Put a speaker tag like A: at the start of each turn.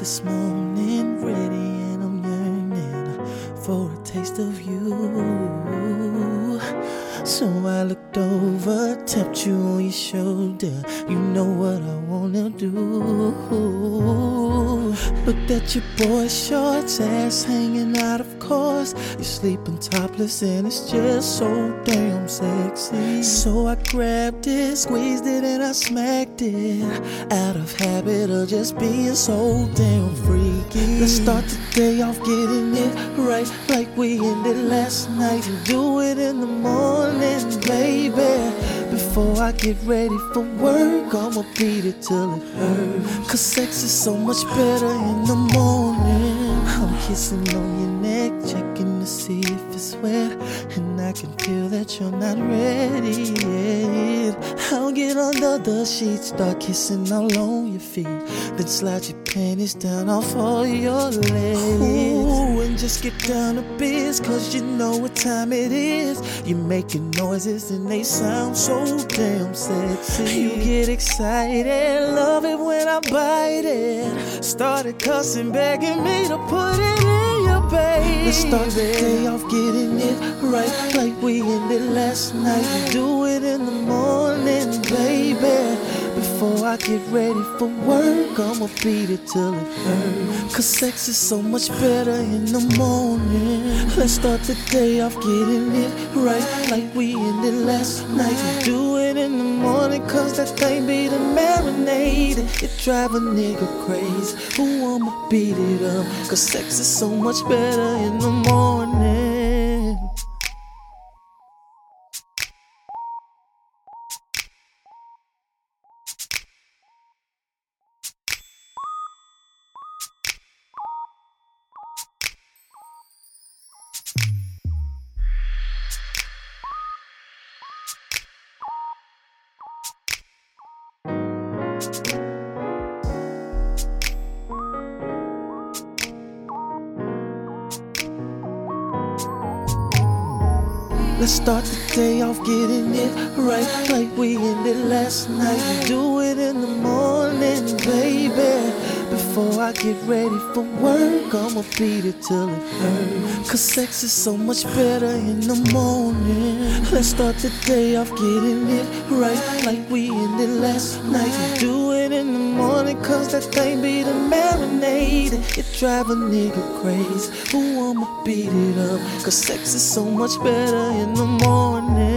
A: this morning, ready and I'm yearning for a taste of you. So I looked over, tapped you on your shoulder. You know what I wanna do. Looked at your boy shorts, ass hanging out, of course. You're sleeping topless and it's just so damn sexy. So I grabbed it, squeezed it and I smacked it, out of habit of just being so damn freaky. Let's start the day off getting it right, like we ended last night, and do it in the morning, baby. Before I get ready for work, I'ma beat it till it hurts. Cause sex is so much better in the morning. I'm kissing on your neck, checking to see if it's wet, and I can feel that you're not ready yet. I'll get under the sheets, start kissing all on your feet, then slide your panties down off all your legs. Ooh, and just get down to biz, cause you know what time it is. You're making noises and they sound so damn sexy. You get excited, love it when I bite it. Started cussing, begging me to put it in your bed. Let's start the day off getting it right, like we ended last night, and do it in the morning, baby. Before I get ready for work, I'ma beat it till it hurts. Cause sex is so much better in the morning. Let's start the day off getting it right, like we ended last night, and do it in the morning. Cause that thing be the marinade, it drive a nigga crazy. Ooh, I'ma beat it up, cause sex is so much better in the morning. Let's start the day off getting it right, like we ended last night, and do it in the morning, baby. Before I get ready for work, I'ma beat it till it hurts. Cause sex is so much better in the morning. Let's start the day off getting it right, like we ended last night, and do it in the morning. Cause that thing be the marinade, it drive a nigga crazy. Ooh, I'ma beat it up, cause sex is so much better in the morning.